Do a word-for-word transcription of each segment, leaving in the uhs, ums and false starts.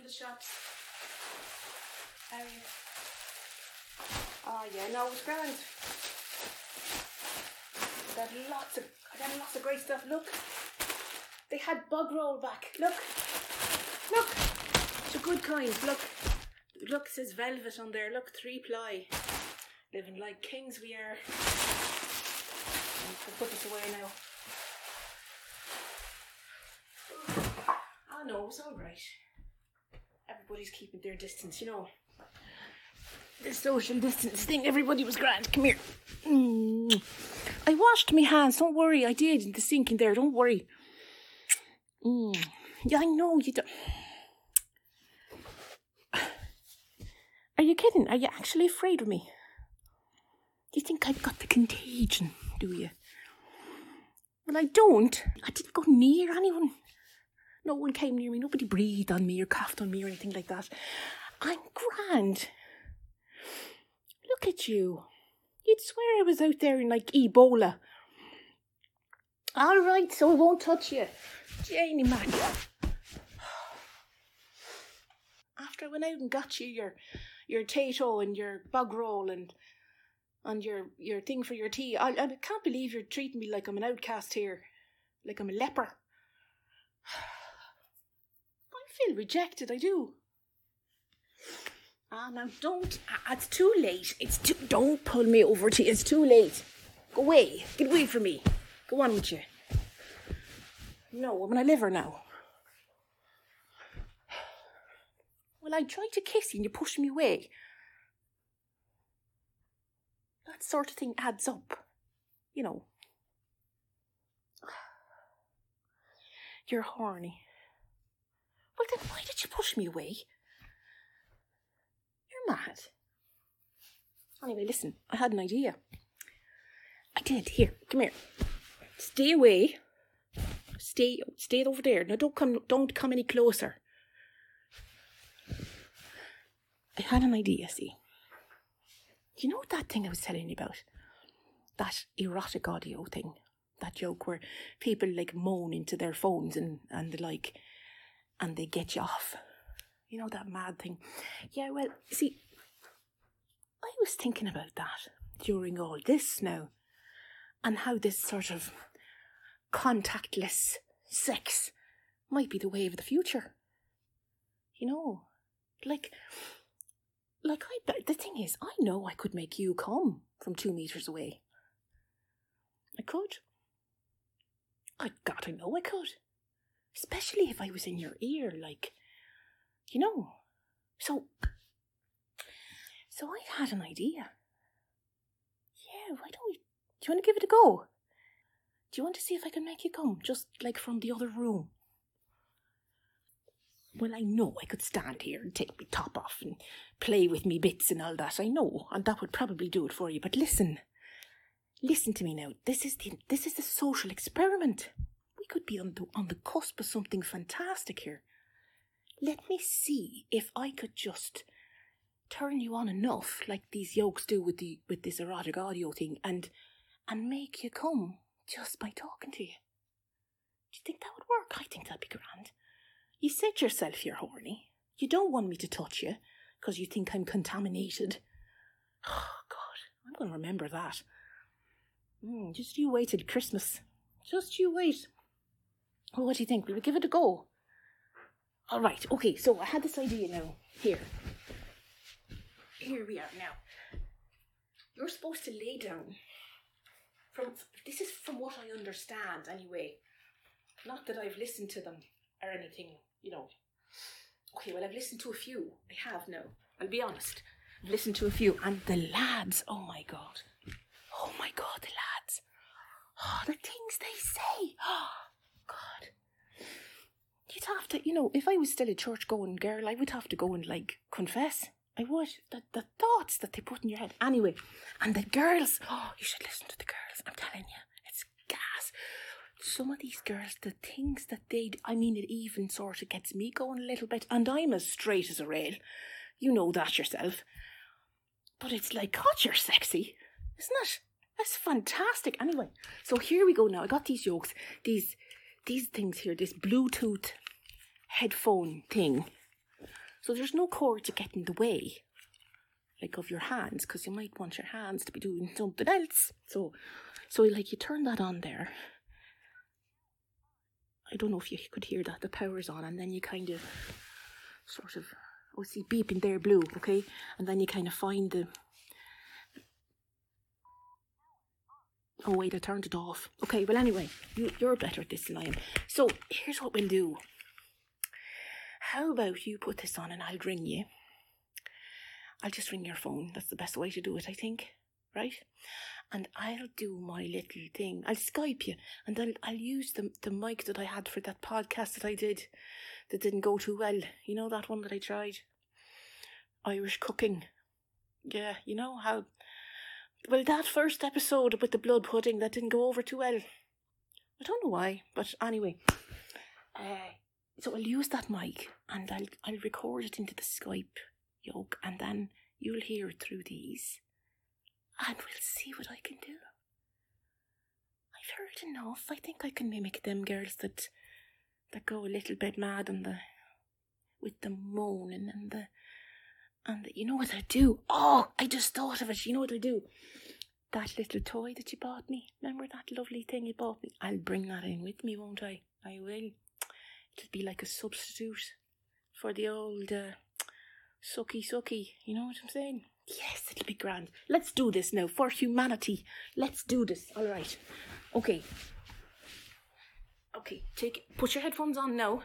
the shops. How are you? Oh yeah, no, it was grand. I got lots of, I got lots of great stuff. Look, they had bug roll back. Look, look, it's a good kind. Look, look, it says velvet on there. Look, three ply. Living like kings we are. I'll put this away now. Oh no, it's all right. Everybody's keeping their distance, you know. The social distance thing, everybody was grand. Come here. Mm. I washed my hands, don't worry. I did, in the sink in there, don't worry. Mm. Yeah, I know you don't. Are you kidding? Are you actually afraid of me? Do you think I've got the contagion, do you? Well, I don't. I didn't go near anyone. No one came near me. Nobody breathed on me or coughed on me or anything like that. I'm grand. Look at you. You'd swear I was out there in like Ebola. All right, so I won't touch you. Janie Mac. After I went out and got you your your tato and your bog roll and and your your thing for your tea, I, I can't believe you're treating me like I'm an outcast here. Like I'm a leper. I feel rejected, I do. Ah, now don't. Ah, it's too late. It's too. Don't pull me over to you. It's too late. Go away. Get away from me. Go on with you. No, I'm a liver now. Well, I tried to kiss you and you pushed me away. That sort of thing adds up. You know. You're horny. Well, then why did you push me away? You're mad. Anyway, listen, I had an idea. I did. Here, come here. Stay away. Stay, stay over there. Now, don't come, don't come any closer. I had an idea. See, you know that thing I was telling you about? That erotic audio thing. That joke where people like moan into their phones and and the like, and they get you off. You know, that mad thing. Yeah, well, see, I was thinking about that during all this now, and how this sort of contactless sex might be the way of the future. You know, like, like I. The thing is, I know I could make you come from two meters away. I could. I God, I know I could. Especially if I was in your ear, like, you know. So, so I had an idea. Yeah, why don't we, do you want to give it a go? Do you want to see if I can make you come, just like from the other room? Well, I know I could stand here and take my top off and play with me bits and all that. I know, and that would probably do it for you. But listen, listen to me now. This is the this is the social experiment. We could be on the on the cusp of something fantastic here. Let me see if I could just turn you on enough, like these yokes do with the with this erotic audio thing, and and make you come just by talking to you. Do you think that would work? I think that'd be grand. You said yourself you're horny. You don't want me to touch you because you think I'm contaminated. Oh, God, I'm going to remember that. Mm, just you wait till Christmas. Just you wait. Well, what do you think? Will we give it a go? All right, okay, so I had this idea now. Here. Here we are now. You're supposed to lay down. From This is from what I understand, anyway. Not that I've listened to them or anything, you know. Okay, well, I've listened to a few. I have now. I'll be honest. I've listened to a few. And the lads, oh my God. Oh my God, the lads. Oh, the things they say. Oh, God. You'd have to, you know, if I was still a church-going girl, I would have to go and, like, confess. I would. The, the thoughts that they put in your head. Anyway, and the girls. Oh, you should listen to the girls. I'm telling you. It's gas. Some of these girls, the things that they... I mean, it even sort of gets me going a little bit. And I'm as straight as a rail. You know that yourself. But it's like, God, you're sexy. Isn't it? That's fantastic. Anyway, so here we go now. I got these yokes. These, these things here. This Bluetooth headphone thing. So there's no cord to get in the way, like of your hands, because you might want your hands to be doing something else. So, so like you turn that on there. I don't know if you could hear that, the power's on, and then you kind of sort of, oh, see, beeping there, blue, okay? And then you kind of find the, oh wait, I turned it off. Okay, well anyway, you, you're better at this than I am. So, here's what we'll do. How about you put this on and I'll ring you. I'll just ring your phone. That's the best way to do it, I think. Right? And I'll do my little thing. I'll Skype you. And I'll, I'll use the, the mic that I had for that podcast that I did that didn't go too well. You know that one that I tried? Irish cooking. Yeah, you know how... Well, that first episode with the blood pudding, that didn't go over too well. I don't know why, but anyway. Uh, so I'll use that mic and I'll I'll record it into the Skype yoke, and then you'll hear it through these. And we'll see what I can do. I've heard enough. I think I can mimic them girls that that go a little bit mad on the with the moaning and the and the, you know what I do? Oh, I just thought of it. You know what I do? That little toy that you bought me. Remember that lovely thing you bought me? I'll bring that in with me, won't I? I will. It'll be like a substitute for the old uh, sucky sucky. You know what I'm saying? Yes, it'll be grand. Let's do this now for humanity. Let's do this. All right. Okay. Okay. Take. Put your headphones on now.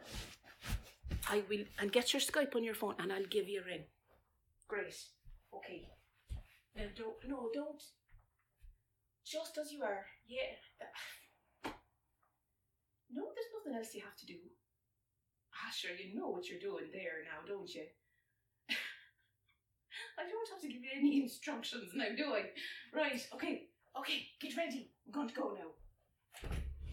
I will, and get your Skype on your phone, and I'll give you a ring. Great. Okay. Now don't. No, don't. Just as you are. Yeah. No, there's nothing else you have to do. Ah, sure, you know what you're doing there now, don't you? I don't have to give you any instructions now, do I? Right, okay, okay, get ready. I'm going to go now.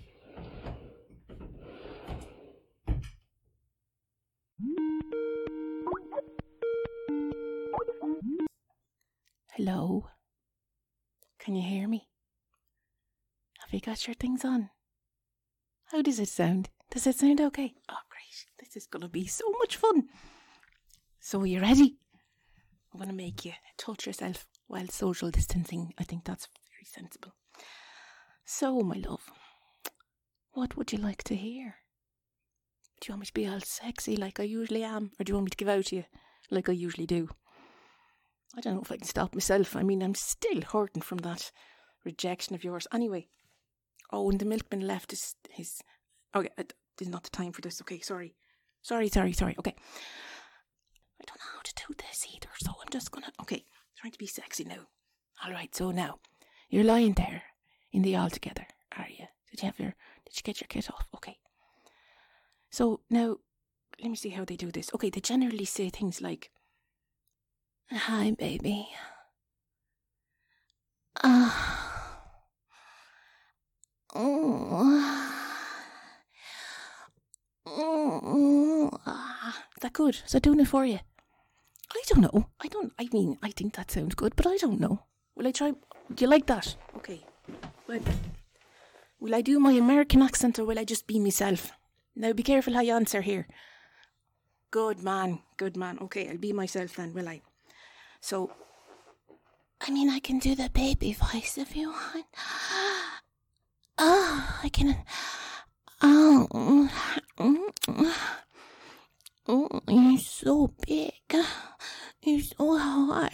Hello? Can you hear me? Have you got your things on? How does it sound? Does it sound okay? Oh, great. This is going to be so much fun. So, are you ready? I'm going to make you touch yourself while social distancing. I think that's very sensible. So, my love, what would you like to hear? Do you want me to be all sexy like I usually am? Or do you want me to give out to you like I usually do? I don't know if I can stop myself. I mean, I'm still hurting from that rejection of yours. Anyway. Oh, and the milkman left his... his okay, this is not the time for this. Okay, sorry. Sorry, sorry, sorry. Okay. I don't know how to do this either, so I'm just gonna... Okay, trying to be sexy now. Alright, so now, you're lying there in the all together, are you? Did you have your... Did you get your kit off? Okay. So, now, let me see how they do this. Okay, they generally say things like... Hi, baby. Ah... Uh, Oh, oh, ah, is that good? Is that doing it for you? I don't know. I don't, I mean, I think that sounds good, but I don't know. Will I try? Do you like that? Okay. Well, will I do my American accent or will I just be myself? Now be careful how you answer here. Good man, good man. Okay, I'll be myself then, will I? So, I mean, I can do the baby voice if you want. Oh, I can. Oh, oh, you're so big. You're so hard.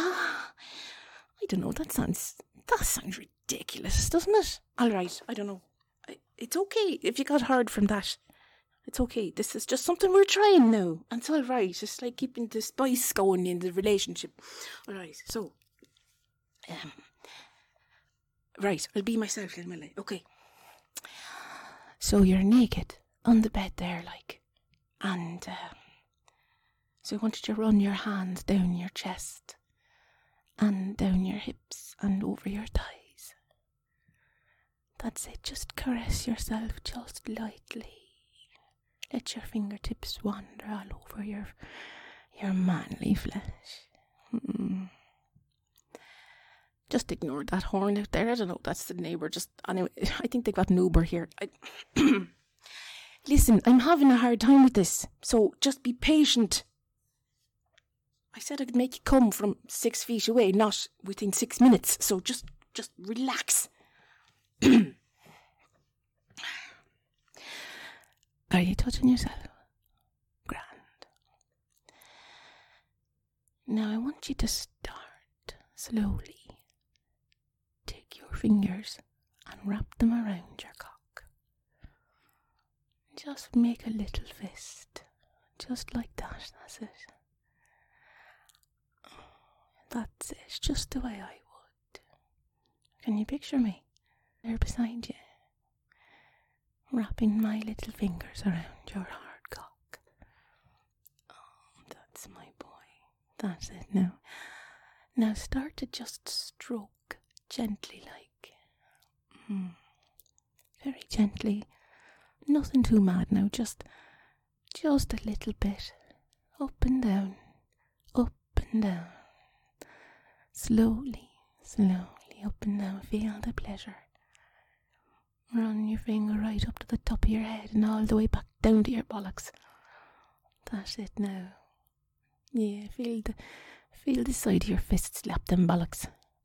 I don't know. That sounds. That sounds ridiculous, doesn't it? All right. I don't know. It's okay if you got hard from that. It's okay. This is just something we're trying now. And it's all right. It's like keeping the spice going in the relationship. All right. So, um. Right, I'll be myself then, will I? Okay. So you're naked on the bed there, like. And, uh, so I wanted to run your hands down your chest. And down your hips and over your thighs. That's it, just caress yourself just lightly. Let your fingertips wander all over your, your manly flesh. Mm. Just ignore that horn out there. I don't know, that's the neighbour. Just, anyway, I think they got an Uber here. I, listen, I'm having a hard time with this. So just be patient. I said I'd make you come from six feet away, not within six minutes. So just, just relax. Are you touching yourself? Grand. Now I want you to start slowly. Take your fingers and wrap them around your cock. Just make a little fist. Just like that, that's it. That's it, just the way I would. Can you picture me? There beside you. Wrapping my little fingers around your hard cock. Oh, that's my boy. That's it now. Now start to just stroke gently like. Mm. Very gently. Nothing too mad now, just, just a little bit. Up and down. Up and down. Slowly, slowly up and down. Feel the pleasure. Run your finger right up to the top of your head and all the way back down to your bollocks. That's it now. Yeah, feel the feel the side of your fist slap them bollocks.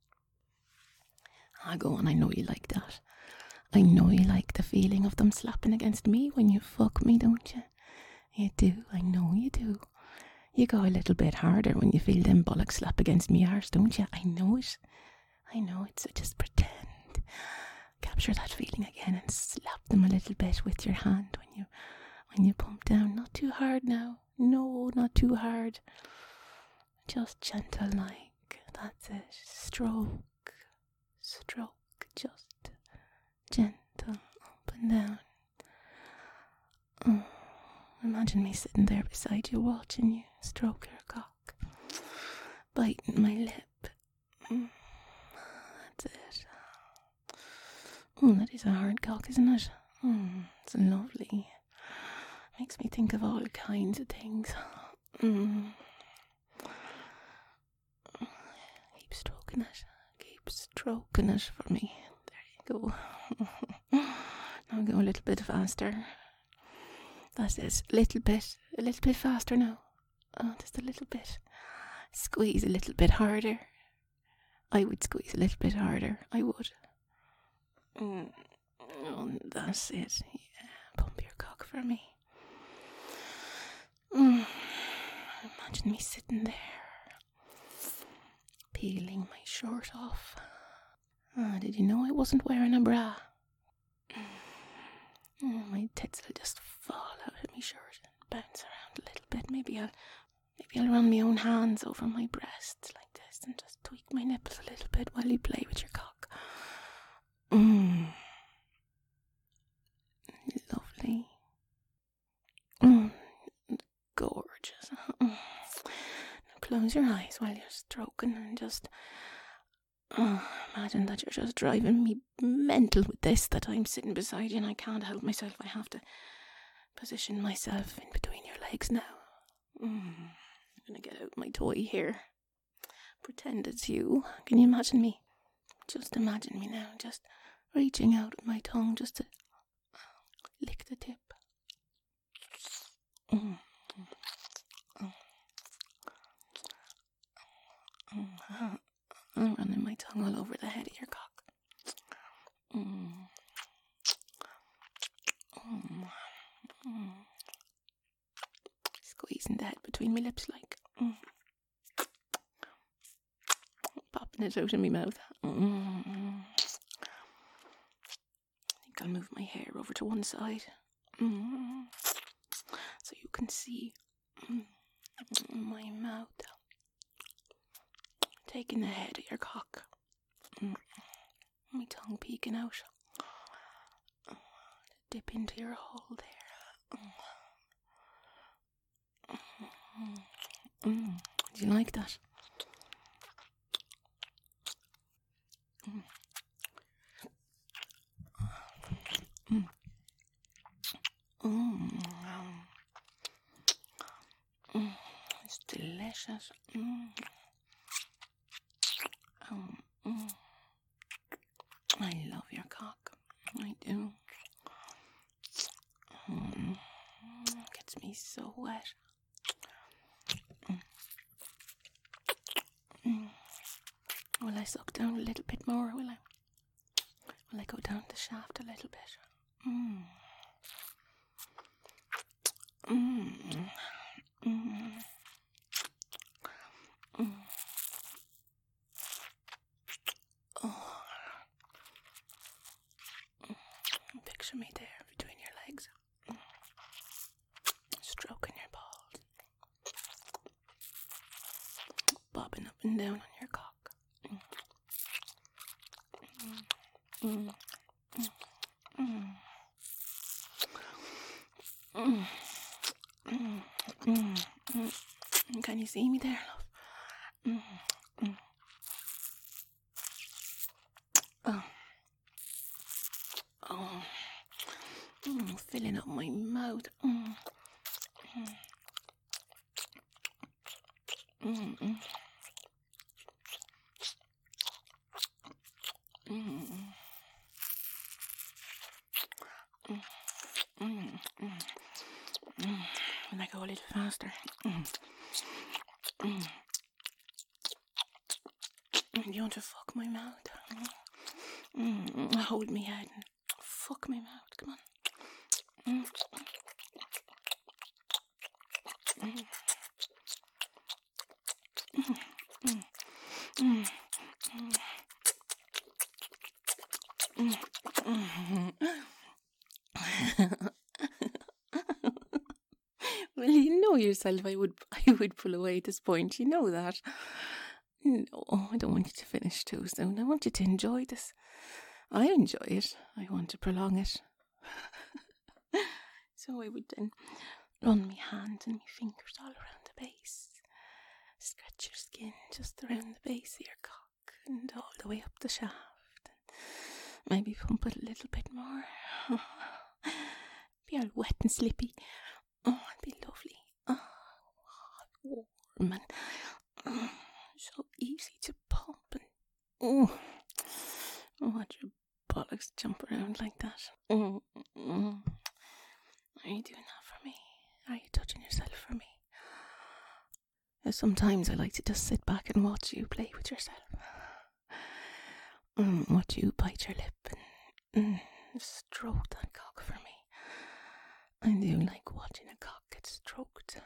Ah, go on, I know you like that. I know you like the feeling of them slapping against me when you fuck me, don't you? You do, I know you do. You go a little bit harder when you feel them bollocks slap against me arse, don't you? I know it. I know it, so just pretend. Capture that feeling again and slap them a little bit with your hand when you when you pump down. Not too hard now. No, not too hard. Just gentle like. That's it. Stroke. Stroke. Just gentle up and down. Oh, imagine me sitting there beside you watching you stroke your cock. Biting my lip. Mm, that's it. Oh, that is a hard cock, isn't it? Mm, it's lovely. Makes me think of all kinds of things. Mm. Keep stroking it. Keep stroking it for me. There you go. Now go a little bit faster. That's it. A little bit. A little bit faster now. Oh, just a little bit. Squeeze a little bit harder. I would squeeze a little bit harder. I would. Mm. Oh, that's it. Yeah. Pump your cock for me. Mm. Imagine me sitting there, peeling my shirt off. Ah, did you know I wasn't wearing a bra? Oh, my tits will just fall out of my shirt and bounce around a little bit. Maybe I'll, maybe I'll run my own hands over my breasts like this and just tweak my nipples a little bit while you play with your cock. Mmm. Lovely. Mm. Gorgeous. Mm. Now close your eyes while you're stroking and just oh, imagine that you're just driving me mental with this, that I'm sitting beside you and I can't help myself. I have to position myself in between your legs now. Mm. I'm going to get out my toy here. Pretend it's you. Can you imagine me? Just imagine me now, just reaching out with my tongue just to lick the tip. Mm. Mm. Mm. I'm running my tongue all over the head of your cock. Mm. Mm. Mm. Squeezing the head between my lips like. Mm. Popping it out of my mouth. Mm. I think I'll move my hair over to one side. Mm. So you can see mm, my mouth. Taking the head of your cock. Mm. My tongue peeking out. Dip into your hole there. Mm. Mm. Do you like that? Mm. Mm. Mm. Mm. It's delicious. Mm. Um, mm. I love your cock. I do. Mm. Gets me so wet. Mm. suck down a little bit more? Will I? Will I go down the shaft a little bit? Mm. Mm. Mm. Mm. Oh. Picture me there between your legs, stroking your balls, bobbing up and down on your cock. Mm. Mm. Mm. Mm. Mm. Mm. Mm. Can you see me there, love? Mm. Mm. Oh. Oh. Mm. Filling up my mouth. Mm. Mm. Mm. Mm. Mm. Mm. Mm. Mm. And I go a little faster. Mm. Mm. Do you want to fuck my mouth? Mm. Mm. Hold me head and fuck my mouth. Come on. Mm. Mm. Mm. Mm. Mm. Mm. Mm. Well, you know yourself. I would, I would pull away at this point. You know that. No, I don't want you to finish too soon. I want you to enjoy this. I enjoy it. I want to prolong it. So I would then run my hand and my fingers all around the base. Scratch your skin just around the base of your cock and all the way up the shaft. And maybe pump it a little bit more. Be all wet and slippy. Oh, it'd be lovely. Oh, warm and oh, so easy to pump. And oh, oh, watch your bollocks jump around like that. Oh, oh. Are you doing that for me? Are you touching yourself for me? Sometimes I like to just sit back and watch you play with yourself. Mm, watch you bite your lip and mm, stroke that cock for me. I do like watching a cock get stroked.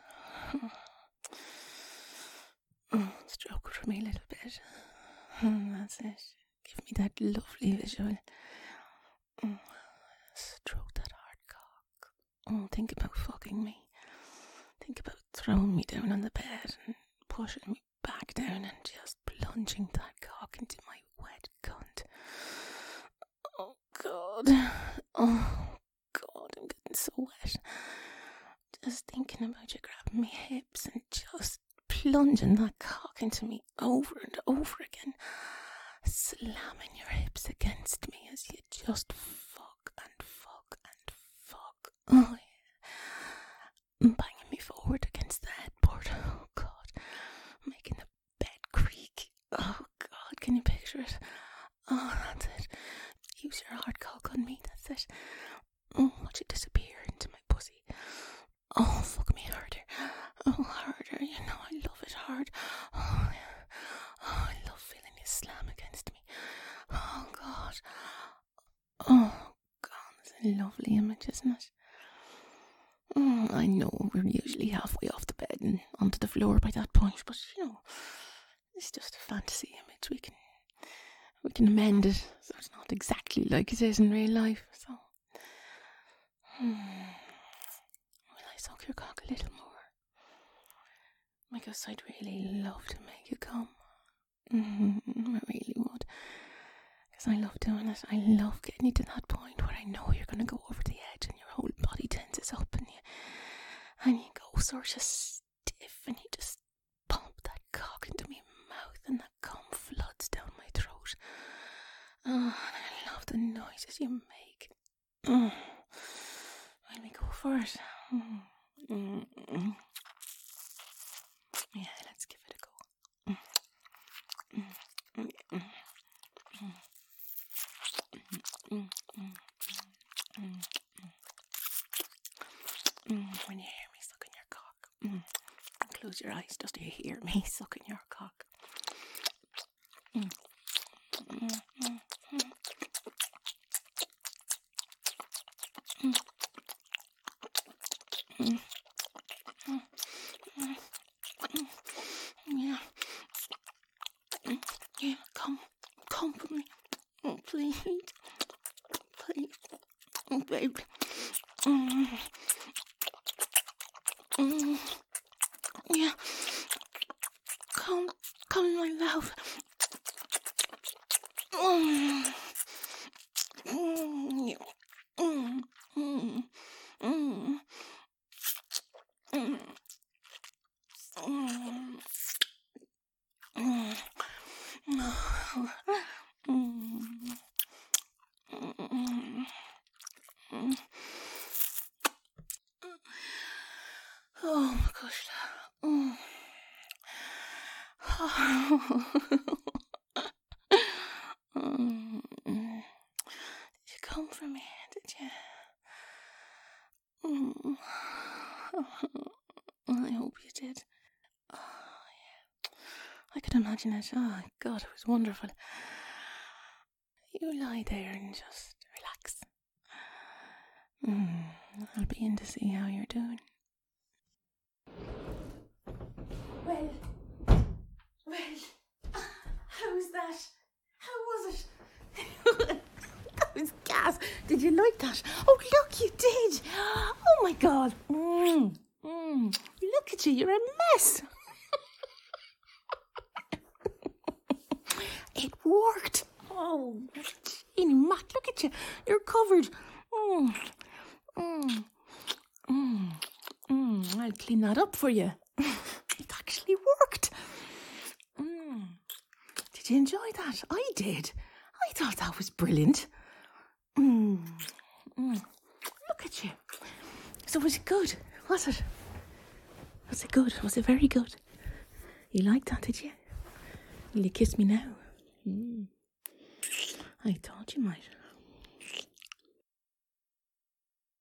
Mm, stroke it for me a little bit. Mm, that's it. Give me that lovely visual. Mm, stroke that hard cock. Oh, think about fucking me. Think about throwing me down on the bed and pushing me back down and just plunging that cock into my wet cunt. Oh, God. Oh, God, I'm getting so wet. Just thinking about you grabbing my hips and just plunging that cock into me over and over again. Slamming your hips against me as you just fuck and fuck and fuck. Oh, yeah. Banging me forward against the headboard. Oh, God. Making the bed creak. Oh, God, can you picture it? Oh, that's it. Use your hard cock on me, that's it. Oh, watch it disappear into my pussy. Oh, fuck me harder. Oh, harder. You know I love it hard. Oh, yeah. Oh, I love feeling you slam against me. Oh, God. Oh, God, that's a lovely image, isn't it? Mm, I know we're usually halfway off the bed and onto the floor by that point, but, you know, it's just a fantasy image. We can, we can amend it so it's not exactly like it is in real life, so... Hmm. Will I suck your cock a little more? Because I'd really love to make you come. Mm-hmm, I really would. Because I love doing it. I love getting you to that point where I know you're going to go over the edge and your whole body tenses up and you, and you go sort of stiff and you just pump that cock into my mouth and that cum floods down my throat. Oh, and I love the noises you make. Oh. Will we go for it? Mm. Mm-mm. Yeah, let's give it a go. Mm. Mm. Mm. Mm. Mm. Mm. Mm. Mm. When you hear me sucking your cock, mm. close your eyes just to hear me sucking your cock. Mm. babe. Mm. Mm. Yeah. Come, come, my love. Mm. Mm. Yeah. Mm. Mm. Mm. Mm. Mm. Mm. Mm. Mm. Mm. Oh my gosh. Mm. Mm. Did you come for me? Did you? Mm. I hope you did. Oh, yeah. I could imagine it. Oh, God, it was wonderful. You lie there and just relax. Mm. I'll be in to see how you're doing. Well, well, how's that? How was it? That was gas. Did you like that? Oh, look, you did. Oh, my God. Mm. Mm. Look at you. You're a mess. It worked. Oh, Jeannie Mac, look at you. You're covered. Mm. Mm. Mm. Mm. I'll clean that up for you. It actually worked. Mm. Did you enjoy that? I did. I thought that was brilliant. Mm. Mm. Look at you. So was it good? Was it? Was it good? Was it very good? You liked that, did you? Will you kiss me now? Mm. I thought you might.